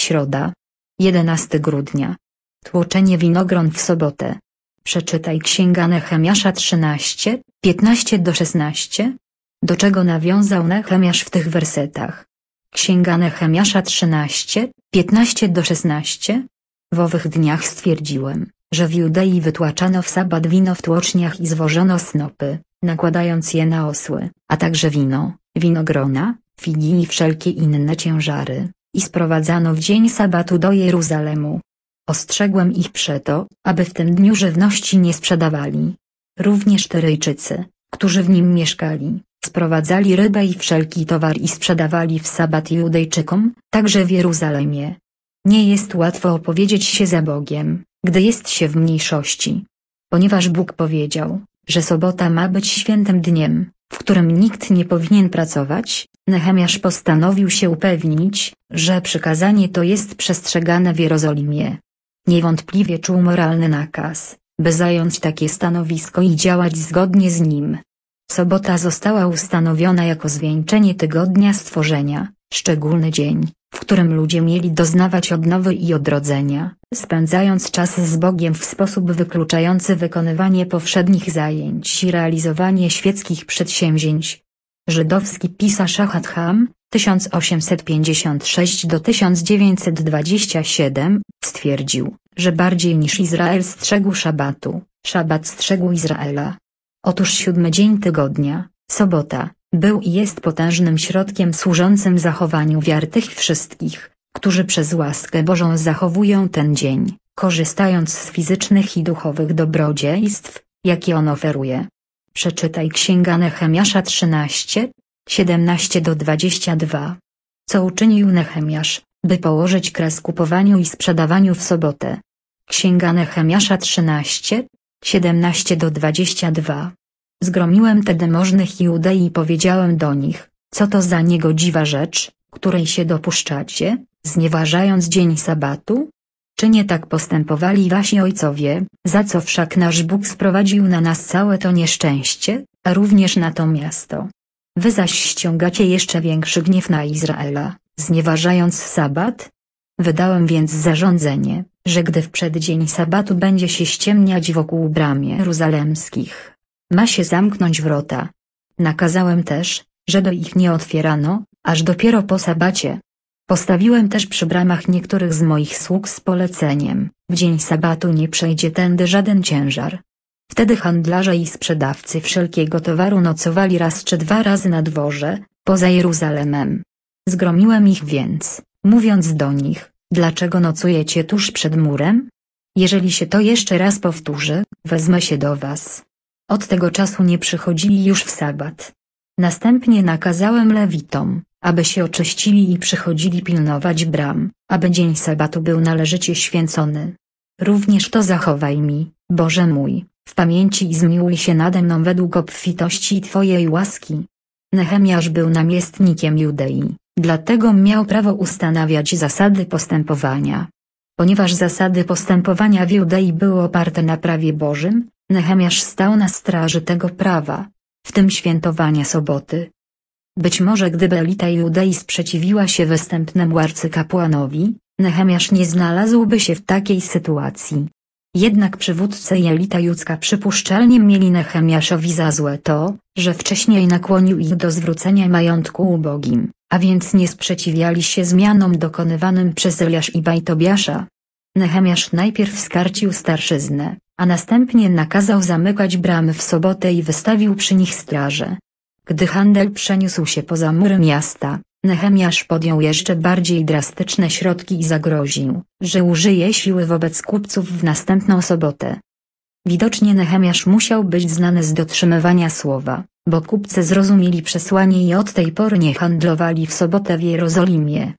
Środa. 11 grudnia. Tłoczenie winogron w sobotę. Przeczytaj Księga Nehemiasza 13, 15-16. Do czego nawiązał Nehemiasz w tych wersetach? Księga Nehemiasza 13, 15-16. W owych dniach stwierdziłem, że w Judei wytłaczano w sabat wino w tłoczniach i zwożono snopy, nakładając je na osły, a także wino, winogrona, figi i wszelkie inne ciężary, i sprowadzano w dzień sabatu do Jeruzalemu. Ostrzegłem ich przeto, aby w tym dniu żywności nie sprzedawali. Również Tyryjczycy, którzy w nim mieszkali, sprowadzali rybę i wszelki towar i sprzedawali w sabat Judejczykom, także w Jeruzalemie. Nie jest łatwo opowiedzieć się za Bogiem, gdy jest się w mniejszości. Ponieważ Bóg powiedział, że sobota ma być świętym dniem, w którym nikt nie powinien pracować, Nehemiasz postanowił się upewnić, że przykazanie to jest przestrzegane w Jerozolimie. Niewątpliwie czuł moralny nakaz, by zająć takie stanowisko i działać zgodnie z nim. Sobota została ustanowiona jako zwieńczenie tygodnia stworzenia, szczególny dzień, w którym ludzie mieli doznawać odnowy i odrodzenia, spędzając czas z Bogiem w sposób wykluczający wykonywanie powszednich zajęć i realizowanie świeckich przedsięwzięć. Żydowski pisarz Ahad Ham, 1856–1927, stwierdził, że bardziej niż Izrael strzegł szabatu, szabat strzegł Izraela. Otóż 7 dzień tygodnia, sobota, był i jest potężnym środkiem służącym zachowaniu wiary tych wszystkich, którzy przez łaskę Bożą zachowują ten dzień, korzystając z fizycznych i duchowych dobrodziejstw, jakie on oferuje. Przeczytaj Księga Nehemiasza 13, 17–22. Co uczynił Nehemiasz, by położyć kres kupowaniu i sprzedawaniu w sobotę? Księga Nehemiasza 13, 17–22. Zgromiłem tedy możnych Judei i powiedziałem do nich, co to za niegodziwa rzecz, której się dopuszczacie, znieważając dzień sabatu? Czy nie tak postępowali wasi ojcowie, za co wszak nasz Bóg sprowadził na nas całe to nieszczęście, a również na to miasto? Wy zaś ściągacie jeszcze większy gniew na Izraela, znieważając sabat? Wydałem więc zarządzenie, że gdy w przeddzień sabatu będzie się ściemniać wokół bram jeruzalemskich, ma się zamknąć wrota. Nakazałem też, żeby ich nie otwierano, aż dopiero po sabacie. Postawiłem też przy bramach niektórych z moich sług z poleceniem, w dzień sabatu nie przejdzie tędy żaden ciężar. Wtedy handlarze i sprzedawcy wszelkiego towaru nocowali raz czy 2 razy na dworze, poza Jeruzalemem. Zgromiłem ich więc, mówiąc do nich, dlaczego nocujecie tuż przed murem? Jeżeli się to jeszcze raz powtórzy, wezmę się do was. Od tego czasu nie przychodzili już w sabat. Następnie nakazałem Lewitom, aby się oczyścili i przychodzili pilnować bram, aby dzień sabatu był należycie święcony. Również to zachowaj mi, Boże mój, w pamięci i zmiłuj się nade mną według obfitości Twojej łaski. Nehemiasz był namiestnikiem Judei, dlatego miał prawo ustanawiać zasady postępowania. Ponieważ zasady postępowania w Judei były oparte na prawie Bożym, Nehemiasz stał na straży tego prawa, w tym świętowania soboty. Być może gdyby elita Judei sprzeciwiła się występnemu arcykapłanowi, Nehemiasz nie znalazłby się w takiej sytuacji. Jednak przywódcy i elita judzka przypuszczalnie mieli Nehemiaszowi za złe to, że wcześniej nakłonił ich do zwrócenia majątku ubogim, a więc nie sprzeciwiali się zmianom dokonywanym przez Eliashiba i Tobiasza. Nehemiasz najpierw skarcił starszyznę, a następnie nakazał zamykać bramy w sobotę i wystawił przy nich straże. Gdy handel przeniósł się poza mury miasta, Nehemiasz podjął jeszcze bardziej drastyczne środki i zagroził, że użyje siły wobec kupców w następną sobotę. Widocznie Nehemiasz musiał być znany z dotrzymywania słowa, bo kupcy zrozumieli przesłanie i od tej pory nie handlowali w sobotę w Jerozolimie,